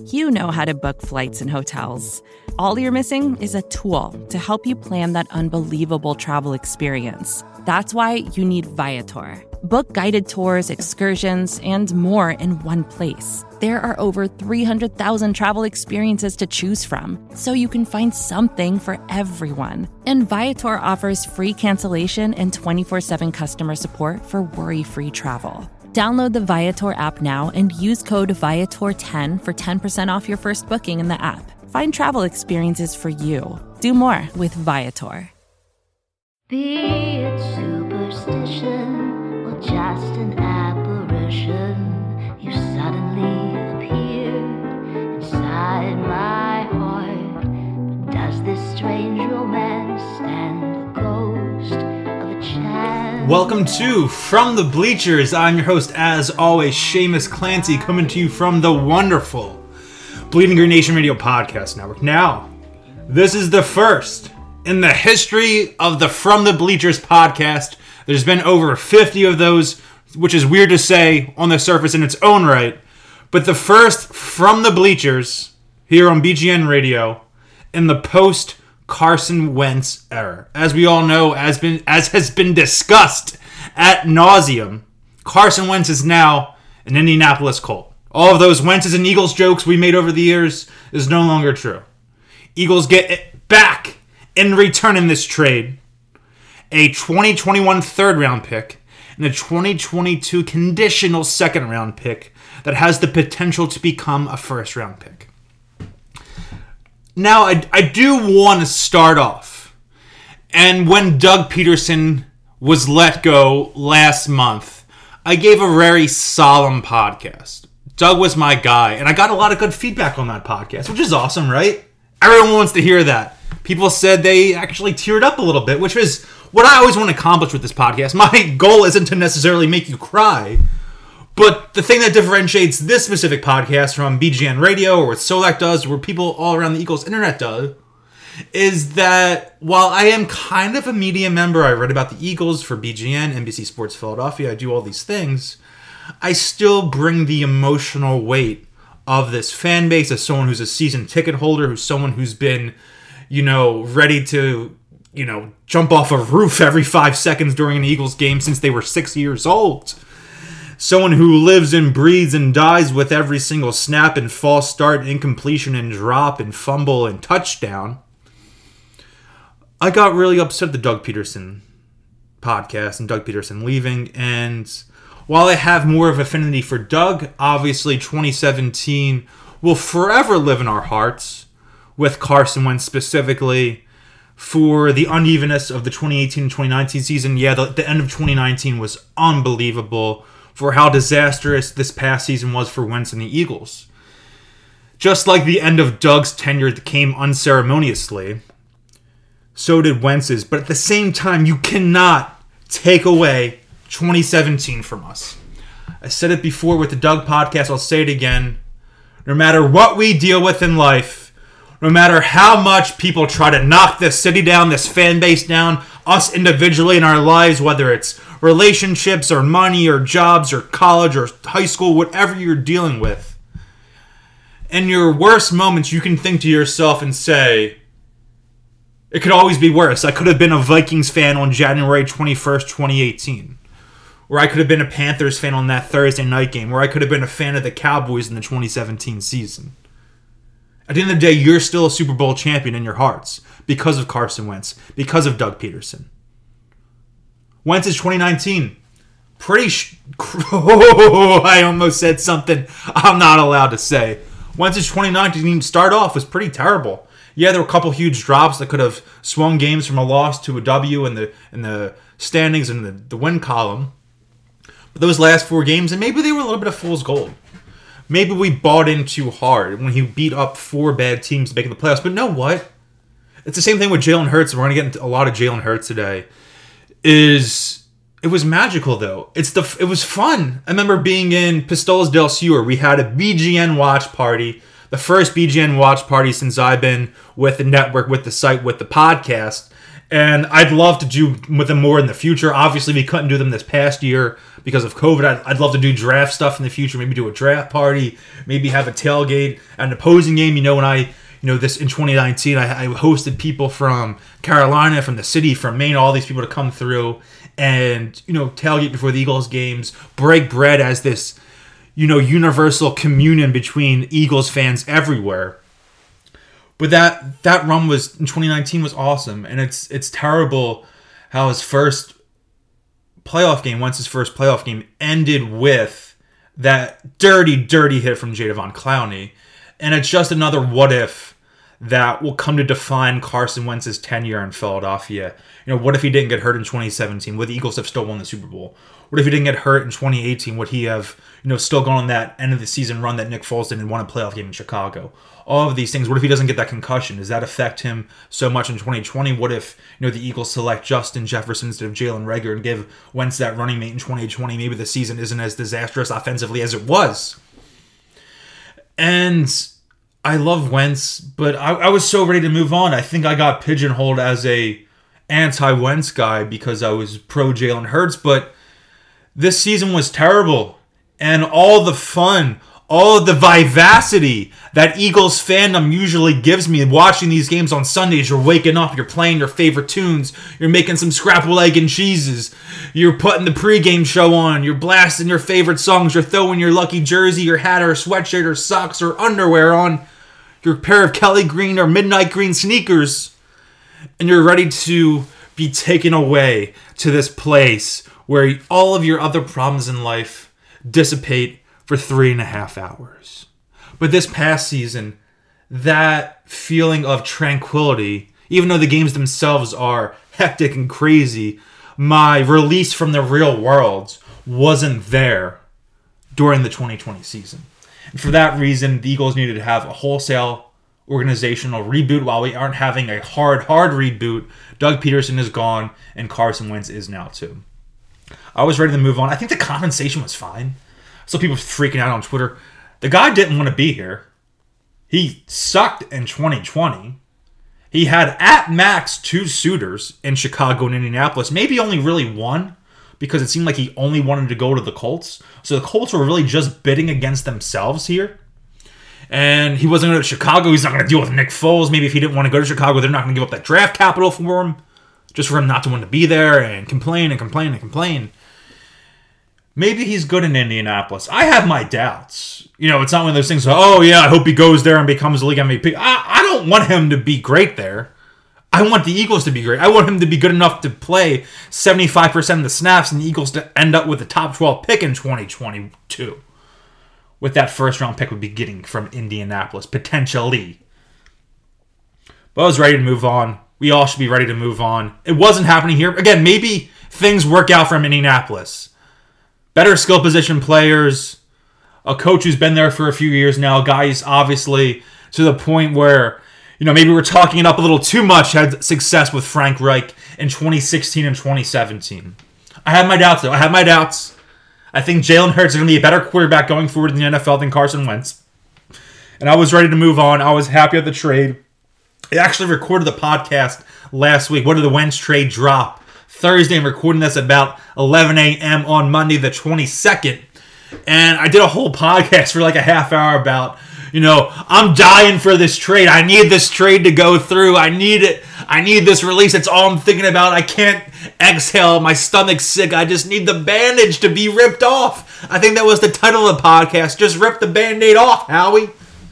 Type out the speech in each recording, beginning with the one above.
You know how to book flights and hotels. All you're missing is a tool to help you plan that unbelievable travel experience. That's why you need Viator. Book guided tours, excursions, and more in one place. There are over 300,000 travel experiences to choose from, so you can find something for everyone. And Viator offers free cancellation and 24/7 customer support for worry-free travel. Download the Viator app now and use code Viator10 for 10% off your first booking in the app. Find travel experiences for you. Do more with Viator. Be it superstition or just an apparition, you suddenly appeared inside my heart. But does this strange romance stand a ghost of a chance? Welcome to From the Bleachers. I'm your host, as always, Seamus Clancy, coming to you from the wonderful Bleeding Green Nation Radio Podcast Network. Now, this is the first in the history of the From the Bleachers podcast. There's been over 50 of those, which is weird to say on the surface in its own right, but the first From the Bleachers here on BGN Radio in the post-Carson Wentz era. As we all know, as has been discussed ad nauseum, Carson Wentz is now an Indianapolis Colt. All of those Wentz's and Eagles jokes we made over the years is no longer true. Eagles get it back in return in this trade, a 2021 third-round pick and a 2022 conditional second-round pick that has the potential to become a first-round pick. Now, I do want to start off, and when Doug Peterson was let go last month, I gave a very solemn podcast. Doug was my guy, and I got a lot of good feedback on that podcast, which is awesome, right? Everyone wants to hear that. People said they actually teared up a little bit, which is what I always want to accomplish with this podcast. My goal isn't to necessarily make you cry, but the thing that differentiates this specific podcast from BGN Radio or what Solak does, or what people all around the Eagles internet do, is that while I am kind of a media member, I write about the Eagles for BGN, NBC Sports Philadelphia, I do all these things, I still bring the emotional weight of this fan base as someone who's a season ticket holder, who's someone who's been, ready to, jump off a roof every 5 seconds during an Eagles game since they were 6 years old. Someone who lives and breathes and dies with every single snap and false start, incompletion and drop and fumble and touchdown. I got really upset at the Doug Peterson podcast and Doug Peterson leaving, and while I have more of affinity for Doug, obviously 2017 will forever live in our hearts, with Carson Wentz specifically, for the unevenness of the 2018-2019 season. Yeah, the end of 2019 was unbelievable for how disastrous this past season was for Wentz and the Eagles. Just like the end of Doug's tenure came unceremoniously, so did Wentz's. But at the same time, you cannot take away 2017 from us. I said it before with the Doug podcast, I'll say it again. No matter what we deal with in life, no matter how much people try to knock this city down, this fan base down, us individually in our lives, whether it's relationships or money or jobs or college or high school, whatever you're dealing with, in your worst moments, you can think to yourself and say, it could always be worse. I could have been a Vikings fan on January 21st, 2018. Or I could have been a Panthers fan on that Thursday night game. Or I could have been a fan of the Cowboys in the 2017 season. At the end of the day, you're still a Super Bowl champion in your hearts because of Carson Wentz, because of Doug Peterson. Wentz's 2019, I almost said something I'm not allowed to say. Wentz's 2019 start off was pretty terrible. Yeah, there were a couple huge drops that could have swung games from a loss to a W in the standings and the win column. But those last 4 games, and maybe they were a little bit of fool's gold. Maybe we bought in too hard when he beat up 4 bad teams making the playoffs. But you know what? It's the same thing with Jalen Hurts. We're going to get into a lot of Jalen Hurts today. It was magical, though. It was fun. I remember being in Pistoles del Sur. We had a BGN watch party. The first BGN watch party since I've been with the network, with the site, with the podcast. And I'd love to do with them more in the future. Obviously, we couldn't do them this past year because of COVID. I'd love to do draft stuff in the future. Maybe do a draft party. Maybe have a tailgate at an opposing game. This in 2019, I hosted people from Carolina, from the city, from Maine, all these people to come through and, tailgate before the Eagles games, break bread as this, universal communion between Eagles fans everywhere. But that run in 2019 was awesome, and it's terrible how Wentz's first playoff game ended with that dirty hit from Jadeveon Clowney, and it's just another what if that will come to define Carson Wentz's tenure in Philadelphia. What if he didn't get hurt in 2017? Would the Eagles have still won the Super Bowl? What if he didn't get hurt in 2018? Would he have, still gone on that end of the season run that Nick Foles did and won a playoff game in Chicago? All of these things. What if he doesn't get that concussion? Does that affect him so much in 2020? What if, the Eagles select Justin Jefferson instead of Jalen Reagor and give Wentz that running mate in 2020? Maybe the season isn't as disastrous offensively as it was. And I love Wentz, but I was so ready to move on. I think I got pigeonholed as a anti-Wentz guy because I was pro-Jalen Hurts, but this season was terrible. And all the fun, all of the vivacity that Eagles fandom usually gives me watching these games on Sundays. You're waking up, you're playing your favorite tunes, you're making some scrapple egg and cheeses, you're putting the pregame show on, you're blasting your favorite songs, you're throwing your lucky jersey, your hat or sweatshirt or socks or underwear on, your pair of Kelly Green or Midnight Green sneakers, and you're ready to be taken away to this place where all of your other problems in life dissipate for 3.5 hours. But this past season, that feeling of tranquility, even though the games themselves are hectic and crazy, my release from the real world wasn't there during the 2020 season. And for that reason, the Eagles needed to have a wholesale organizational reboot. While we aren't having a hard reboot, Doug Peterson is gone and Carson Wentz is now too. I was ready to move on. I think the compensation was fine. So people freaking out on Twitter. The guy didn't want to be here. He sucked in 2020. He had at max 2 suitors in Chicago and Indianapolis. Maybe only really one, because it seemed like he only wanted to go to the Colts. So the Colts were really just bidding against themselves here. And he wasn't going to Chicago. He's not going to deal with Nick Foles. Maybe if he didn't want to go to Chicago, they're not going to give up that draft capital for him, just for him not to want to be there and complain. Maybe he's good in Indianapolis. I have my doubts. It's not one of those things, I hope he goes there and becomes the league MVP. I don't want him to be great there. I want the Eagles to be great. I want him to be good enough to play 75% of the snaps and the Eagles to end up with a top 12 pick in 2022. With that first-round pick we'd be getting from Indianapolis, potentially. But I was ready to move on. We all should be ready to move on. It wasn't happening here. Again, maybe things work out from Indianapolis. Better skill position players, a coach who's been there for a few years now, guys obviously to the point where, maybe we're talking it up a little too much, had success with Frank Reich in 2016 and 2017. I have my doubts, though. I think Jalen Hurts is going to be a better quarterback going forward in the NFL than Carson Wentz. And I was ready to move on. I was happy with the trade. I actually recorded the podcast last week. When did the Wentz trade drop? Thursday. I'm recording this at about 11 a.m. on Monday the 22nd. And I did a whole podcast for like a half hour about, I'm dying for this trade. I need this trade to go through. I need it. I need this release. That's all I'm thinking about. I can't exhale. My stomach's sick. I just need the bandage to be ripped off. I think that was the title of the podcast. Just rip the Band-Aid off, Howie.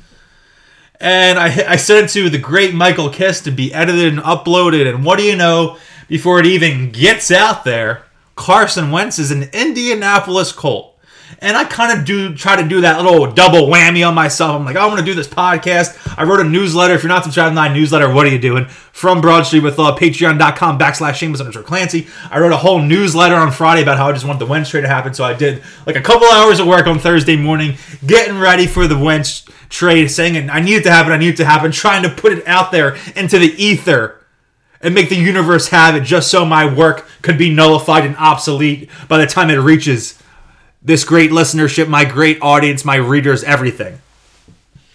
And I sent it to the great Michael Kiss to be edited and uploaded. And what do you know? Before it even gets out there, Carson Wentz is an Indianapolis Colt. And I kind of try to do that little double whammy on myself. I'm like, I want to do this podcast. I wrote a newsletter. If you're not subscribed to my newsletter, what are you doing? From Broad Street with patreon.com/shameless_Clancy. I wrote a whole newsletter on Friday about how I just want the Wentz trade to happen. So I did like a couple hours of work on Thursday morning, getting ready for the Wentz trade, saying I need it to happen, trying to put it out there into the ether and make the universe have it just so my work could be nullified and obsolete by the time it reaches this great listenership, my great audience, my readers, everything.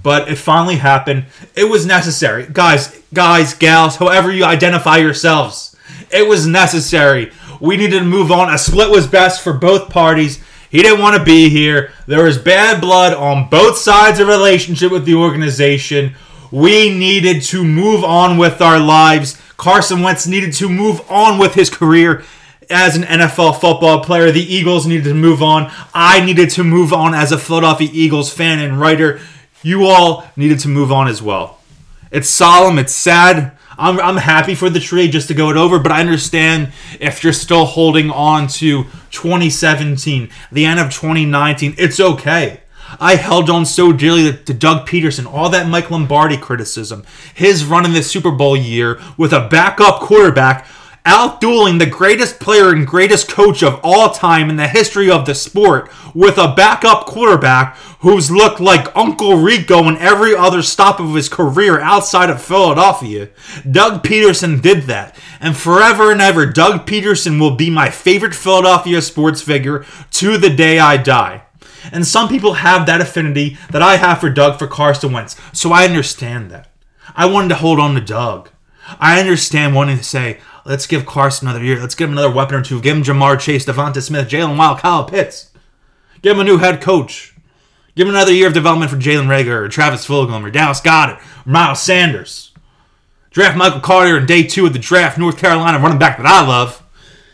But it finally happened. It was necessary. Guys, gals, however you identify yourselves, it was necessary. We needed to move on. A split was best for both parties. He didn't want to be here. There was bad blood on both sides of the relationship with the organization. We needed to move on with our lives. Carson Wentz needed to move on with his career as an NFL football player. The Eagles needed to move on. I needed to move on as a Philadelphia Eagles fan and writer. You all needed to move on as well. It's solemn. It's sad. I'm happy for the trade just to go it over, but I understand if you're still holding on to 2017, the end of 2019, it's okay. I held on so dearly to Doug Peterson, all that Mike Lombardi criticism, his run in the Super Bowl year with a backup quarterback out-dueling the greatest player and greatest coach of all time in the history of the sport with a backup quarterback who's looked like Uncle Rico in every other stop of his career outside of Philadelphia. Doug Peterson did that. And forever and ever, Doug Peterson will be my favorite Philadelphia sports figure to the day I die. And some people have that affinity that I have for Doug for Carson Wentz. So I understand that. I wanted to hold on to Doug. I understand wanting to say, let's give Carson another year. Let's give him another weapon or two. Give him Jamar Chase, Devonta Smith, Jalen Wild, Kyle Pitts. Give him a new head coach. Give him another year of development for Jalen Reagor or Travis Fulgham or Dallas Goedert or Miles Sanders. Draft Michael Carter in day 2 of the draft, North Carolina running back that I love.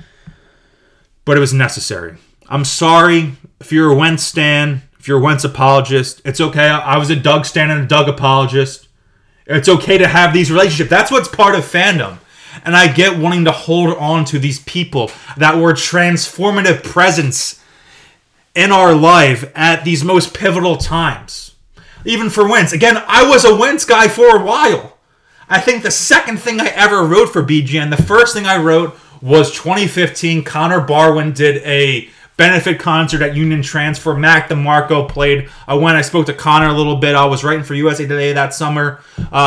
But it was necessary. I'm sorry if you're a Wentz stan, if you're a Wentz apologist. It's okay. I was a Doug stan and a Doug apologist. It's okay to have these relationships. That's what's part of fandom. And I get wanting to hold on to these people that were transformative presence in our life at these most pivotal times. Even for Wentz. Again, I was a Wentz guy for a while. I think the second thing I ever wrote for BGN, the first thing I wrote was 2015. Connor Barwin did a benefit concert at Union Transfer. Mac DeMarco played. I spoke to Connor a little bit. I was writing for USA Today that summer.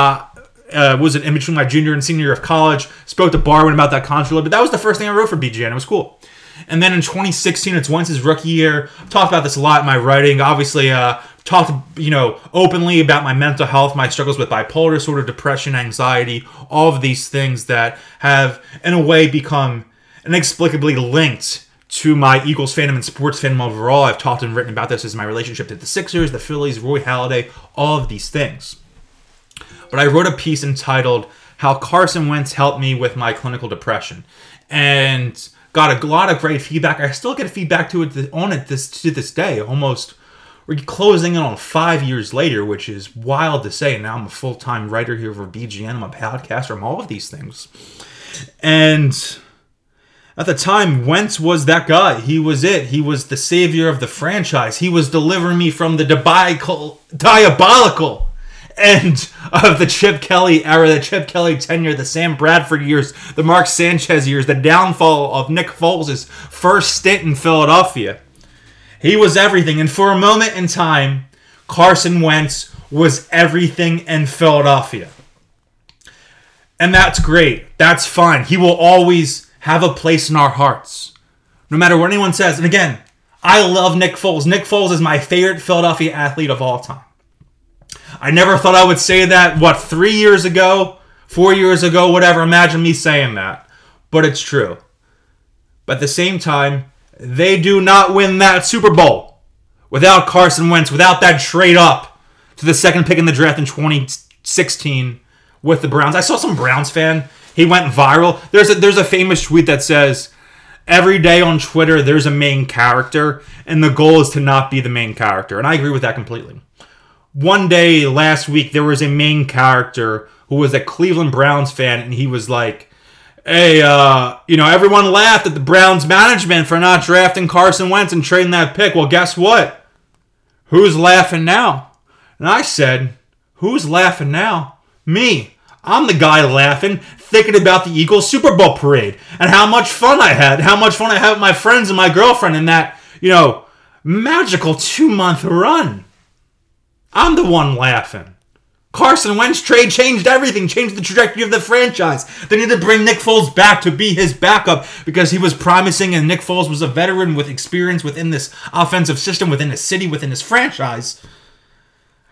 Was it in between my junior and senior year of college. Spoke to Barwin about that concert a little bit. That was the first thing I wrote for BGN. It was cool. And then in 2016, it's Wentz's rookie year. I've talked about this a lot in my writing. Obviously, talked openly about my mental health, my struggles with bipolar disorder, depression, anxiety, all of these things that have, in a way, become inexplicably linked to my Eagles fandom and sports fandom overall. I've talked and written about this as my relationship to the Sixers, the Phillies, Roy Halladay, all of these things. But I wrote a piece entitled How Carson Wentz Helped Me with My Clinical Depression. And got a lot of great feedback. I still get feedback to this day. Almost, we're closing in on 5 years later, which is wild to say. Now I'm a full-time writer here for BGN. I'm a podcaster. I'm all of these things. And at the time, Wentz was that guy. He was it. He was the savior of the franchise. He was delivering me from the diabolical end of the Chip Kelly era, the Chip Kelly tenure, the Sam Bradford years, the Mark Sanchez years, the downfall of Nick Foles' first stint in Philadelphia. He was everything. And for a moment in time, Carson Wentz was everything in Philadelphia. And that's great. That's fine. He will always have a place in our hearts, no matter what anyone says. And again, I love Nick Foles. Nick Foles is my favorite Philadelphia athlete of all time. I never thought I would say that, 3 years ago, 4 years ago, whatever. Imagine me saying that. But it's true. But at the same time, they do not win that Super Bowl without Carson Wentz, without that trade up to the second pick in the draft in 2016 with the Browns. I saw some Browns fan. He went viral. There's a famous tweet that says, every day on Twitter, there's a main character, and the goal is to not be the main character. And I agree with that completely. One day last week, there was a main character who was a Cleveland Browns fan, and he was like, hey, everyone laughed at the Browns management for not drafting Carson Wentz and trading that pick. Well, guess what? Who's laughing now? And I said, who's laughing now? Me. I'm the guy laughing, thinking about the Eagles Super Bowl parade and how much fun I had with my friends and my girlfriend in that, magical 2-month run. I'm the one laughing. Carson Wentz trade changed everything, changed the trajectory of the franchise. They needed to bring Nick Foles back to be his backup because he was promising, and Nick Foles was a veteran with experience within this offensive system, within his city, within his franchise.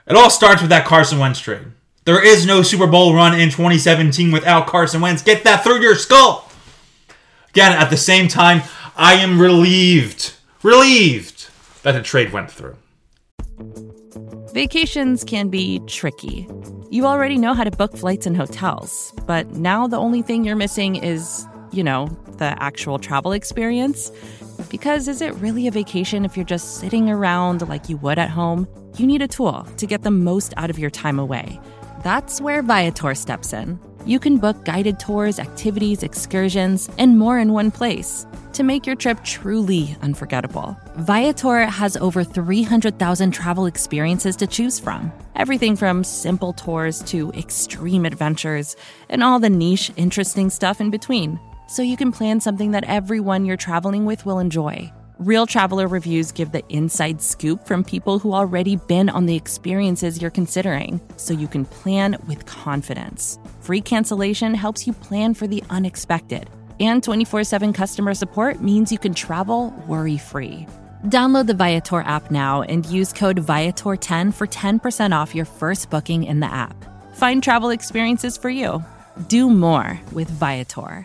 It all starts with that Carson Wentz trade. There is no Super Bowl run in 2017 without Carson Wentz. Get that through your skull. Again, at the same time, I am relieved that the trade went through. Vacations can be tricky. You already know how to book flights and hotels, but now the only thing you're missing is, the actual travel experience. Because is it really a vacation if you're just sitting around like you would at home? You need a tool to get the most out of your time away. That's where Viator steps in. You can book guided tours, activities, excursions, and more in one place to make your trip truly unforgettable. Viator has over 300,000 travel experiences to choose from. Everything from simple tours to extreme adventures and all the niche, interesting stuff in between. So you can plan something that everyone you're traveling with will enjoy. Real traveler reviews give the inside scoop from people who already been on the experiences you're considering, so you can plan with confidence. Free cancellation helps you plan for the unexpected. And 24/7 customer support means you can travel worry-free. Download the Viator app now and use code Viator10 for 10% off your first booking in the app. Find travel experiences for you. Do more with Viator.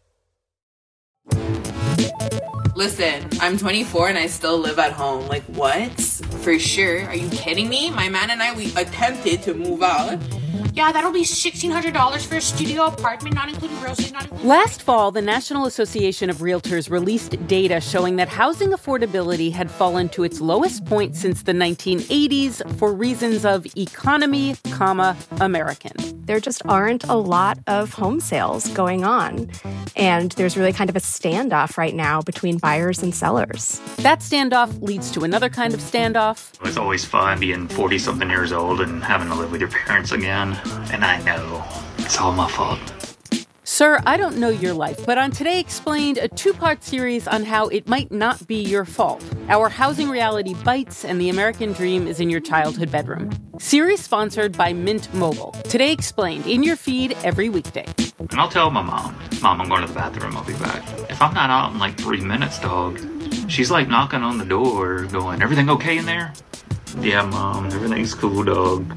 Listen, I'm 24 and I still live at home. Like, what? For sure. Are you kidding me? My man and I, we attempted to move out. Yeah, that'll be $1,600 for a studio apartment, not including groceries, not including... Last fall, the National Association of Realtors released data showing that housing affordability had fallen to its lowest point since the 1980s for reasons of economy, American. There just aren't a lot of home sales going on. And there's really kind of a standoff right now between buyers and sellers. That standoff leads to another kind of standoff. It's always fun being 40-something years old and having to live with your parents again. And I know it's all my fault. Sir, I don't know your life, but on Today Explained, a two-part series on how it might not be your fault. Our housing reality bites and the American dream is in your childhood bedroom. Series sponsored by Mint Mobile. Today Explained, in your feed every weekday. And I'll tell my mom, I'm going to the bathroom, I'll be back. If I'm not out in like 3 minutes, dog, she's like knocking on the door going, everything okay in there? Yeah, Mom, everything's cool, dog.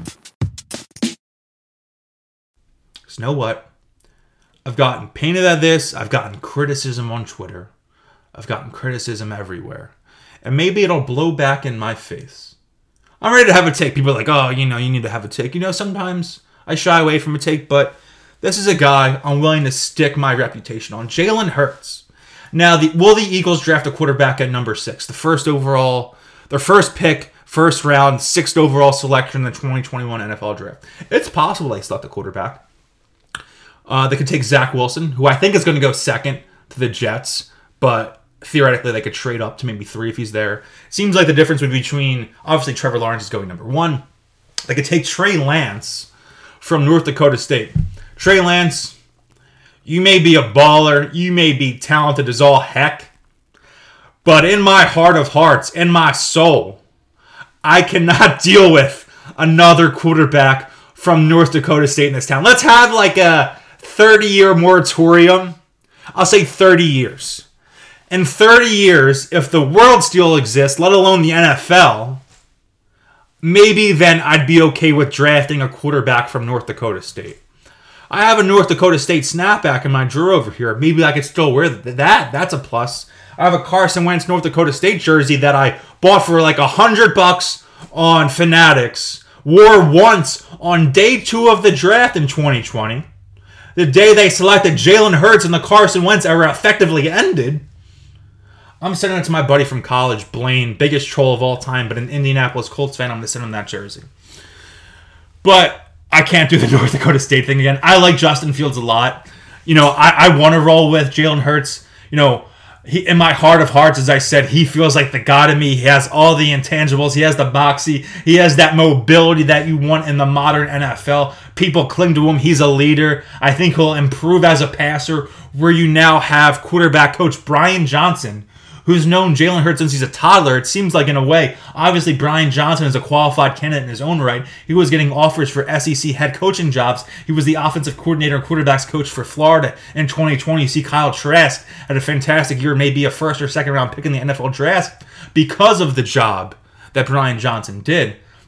So you know what? I've gotten painted at this. I've gotten criticism on Twitter. I've gotten criticism everywhere. And maybe it'll blow back in my face. I'm ready to have a take. People are like, oh, you need to have a take. Sometimes I shy away from a take, but this is a guy I'm willing to stick my reputation on. Jalen Hurts. Now, will the Eagles draft a quarterback at number 6? The first overall, their first pick, first round, 6th overall selection in the 2021 NFL draft. It's possible they select a quarterback. They could take Zach Wilson, who I think is going to go second to the Jets, but theoretically they could trade up to maybe 3 if he's there. Seems like the difference would be between, obviously Trevor Lawrence is going number 1. They could take Trey Lance from North Dakota State. Trey Lance, you may be a baller, you may be talented as all heck, but in my heart of hearts, in my soul, I cannot deal with another quarterback from North Dakota State in this town. Let's have like a 30-year moratorium. I'll say 30 years. In 30 years, if the world still exists, let alone the NFL, maybe then I'd be okay with drafting a quarterback from North Dakota State. I have a North Dakota State snapback in my drawer over here. Maybe I could still wear that. That's a plus. I have a Carson Wentz North Dakota State jersey that I bought for like $100 on Fanatics. Wore once on day 2 of the draft in 2020. The day they selected Jalen Hurts and the Carson Wentz era effectively ended. I'm sending it to my buddy from college, Blaine, biggest troll of all time, but an Indianapolis Colts fan. I'm going to send him that jersey. But I can't do the North Dakota State thing again. I like Justin Fields a lot. I want to roll with Jalen Hurts. He, in my heart of hearts, as I said, he feels like the god of me. He has all the intangibles. He has the moxie. He has that mobility that you want in the modern NFL. People cling to him. He's a leader. I think he'll improve as a passer, where you now have quarterback coach Brian Johnson, who's known Jalen Hurts since he's a toddler. It seems like, in a way, obviously Brian Johnson is a qualified candidate in his own right. He was getting offers for SEC head coaching jobs. He was the offensive coordinator and quarterbacks coach for Florida in 2020. You see Kyle Trask had a fantastic year, maybe a first or second round pick in the NFL draft because of the job that Brian Johnson did.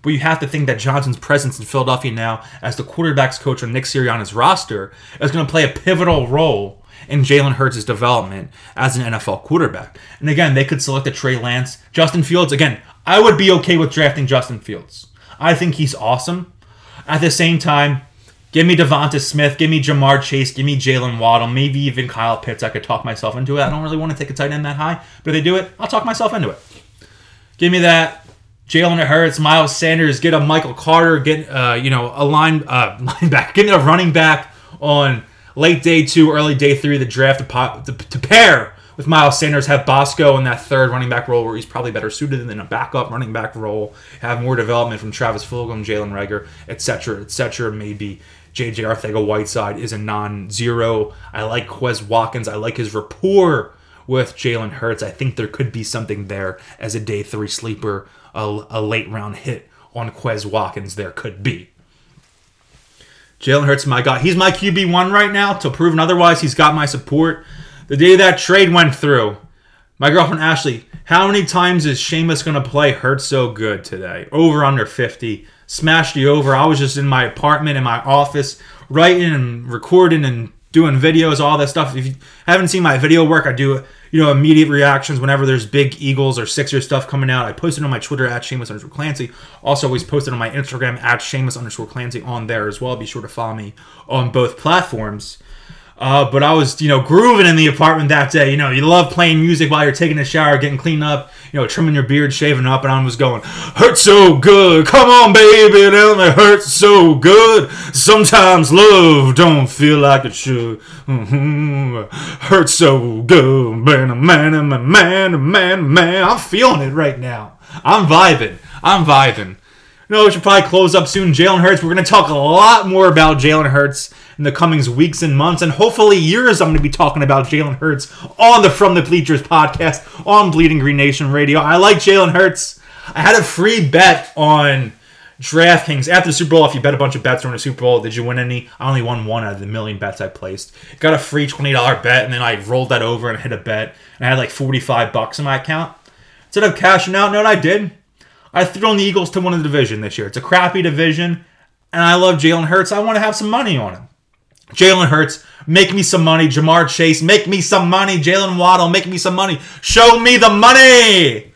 but you have to think that Johnson's presence in Philadelphia now as the quarterback's coach on Nick Sirianni's roster is going to play a pivotal role in Jalen Hurts' development as an NFL quarterback. And again, they could select a Trey Lance. Justin Fields, again, I would be okay with drafting Justin Fields. I think he's awesome. At the same time, give me Devonta Smith, give me Jamar Chase, give me Jalen Waddle, maybe even Kyle Pitts. I could talk myself into it. I don't really want to take a tight end that high, but if they do it, I'll talk myself into it. Give me that. Jalen Hurts, Miles Sanders, get a Michael Carter, get a linebacker, get a running back on late day 2, early day 3 of the draft to pair with Miles Sanders, have Bosco in that third running back role where he's probably better suited than a backup running back role, have more development from Travis Fulgham, Jalen Reagor, etc. Maybe J.J. Arcega-Whiteside is a non-zero. I like Quez Watkins. I like his rapport with Jalen Hurts. I think there could be something there as a day 3 sleeper, a late round hit on Quez Watkins there could be. Jalen Hurts, my guy. He's my QB1 right now. Till proven otherwise, he's got my support. The day that trade went through, my girlfriend Ashley, how many times is Seamus going to play Hurts So Good today? Over, under 50. Smashed the over. I was just in my apartment, in my office, writing and recording and doing videos, all that stuff. If you haven't seen my video work, I do immediate reactions whenever there's big Eagles or Sixers stuff coming out. I post it on my Twitter at Seamus_Clancy. Also always post it on my Instagram at Seamus_Clancy on there as well. Be sure to follow me on both platforms. But I was, grooving in the apartment that day. You love playing music while you're taking a shower, getting cleaned up, trimming your beard, shaving up, and I was going, hurts so good. Come on, baby, tell me hurts so good. Sometimes love don't feel like it should. Hurts so good, man. I'm feeling it right now. I'm vibing. We should probably close up soon. Jalen Hurts. We're going to talk a lot more about Jalen Hurts in the coming weeks and months, and hopefully years. I'm going to be talking about Jalen Hurts on the From the Bleachers podcast on Bleeding Green Nation Radio. I like Jalen Hurts. I had a free bet on DraftKings after the Super Bowl. If you bet a bunch of bets during the Super Bowl, did you win any? I only won one out of the million bets I placed. Got a free $20 bet, and then I rolled that over and hit a bet, and I had like $45 in my account. Instead of cashing out, know what I did? I threw on the Eagles to win the division this year. It's a crappy division, and I love Jalen Hurts. I want to have some money on him. Jalen Hurts, make me some money. Jamar Chase, make me some money. Jalen Waddle, make me some money. Show me the money.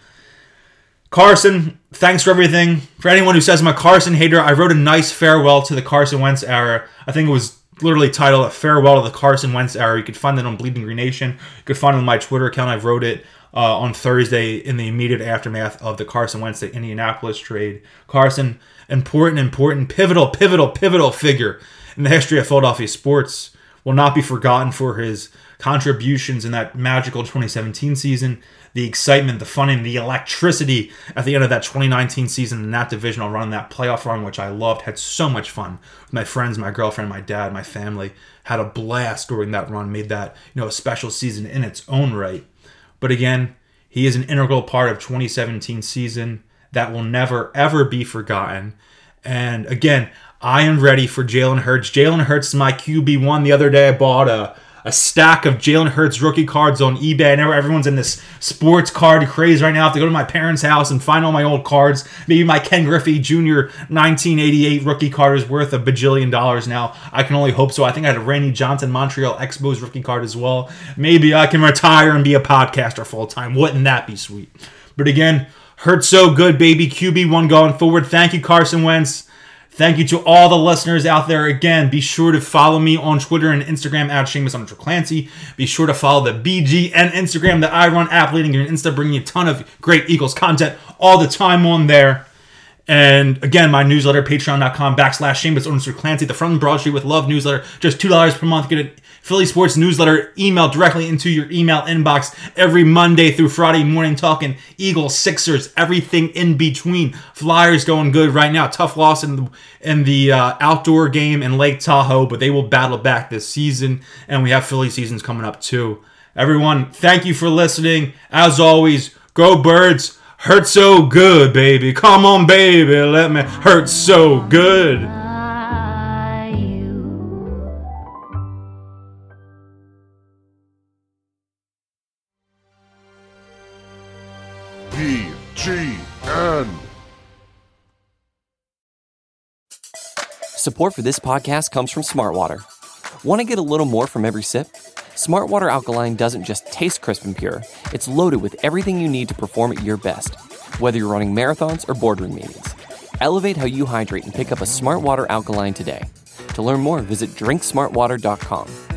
Carson, thanks for everything. For anyone who says I'm a Carson hater, I wrote a nice farewell to the Carson Wentz era. I think it was literally titled A Farewell to the Carson Wentz Era. You could find it on Bleeding Green Nation. You could find it on my Twitter account. I wrote it on Thursday in the immediate aftermath of the Carson Wentz to Indianapolis trade. Carson, important, pivotal figure in the history of Philadelphia sports. Will not be forgotten for his contributions in that magical 2017 season. The excitement, the fun, and the electricity at the end of that 2019 season in that divisional run, that playoff run, which I loved. Had so much fun with my friends, my girlfriend, my dad, my family. Had a blast during that run. Made that a special season in its own right. But again, he is an integral part of 2017 season that will never, ever be forgotten. And again, I am ready for Jalen Hurts. Jalen Hurts is my QB1. The other day I bought a stack of Jalen Hurts rookie cards on eBay. I know everyone's in this sports card craze right now. I have to go to my parents' house and find all my old cards. Maybe my Ken Griffey Jr. 1988 rookie card is worth $1 bajillion now. I can only hope so. I think I had a Randy Johnson Montreal Expos rookie card as well. Maybe I can retire and be a podcaster full time. Wouldn't that be sweet? But again, Hurts so good, baby. QB1 going forward. Thank you, Carson Wentz. Thank you to all the listeners out there. Again, be sure to follow me on Twitter and Instagram at Seamus_Clancy. Be sure to follow the BG and Instagram that I run, App Leading Green Insta, bringing you a ton of great Eagles content all the time on there. And again, my newsletter, patreon.com/Seamus_Clancy, the From Broad Street with Love newsletter, just $2 per month. Get a Philly Sports newsletter emailed directly into your email inbox every Monday through Friday morning, talking Eagles, Sixers, everything in between. Flyers going good right now. Tough loss in the outdoor game in Lake Tahoe, but they will battle back this season, and we have Philly seasons coming up too. Everyone, thank you for listening. As always, go Birds. Hurt so good, baby. Come on, baby. Let me hurt so good. BGN Support for this podcast comes from Smartwater. Want to get a little more from every sip? Smartwater Alkaline doesn't just taste crisp and pure, it's loaded with everything you need to perform at your best, whether you're running marathons or boardroom meetings. Elevate how you hydrate and pick up a Smartwater Alkaline today. To learn more, visit drinksmartwater.com.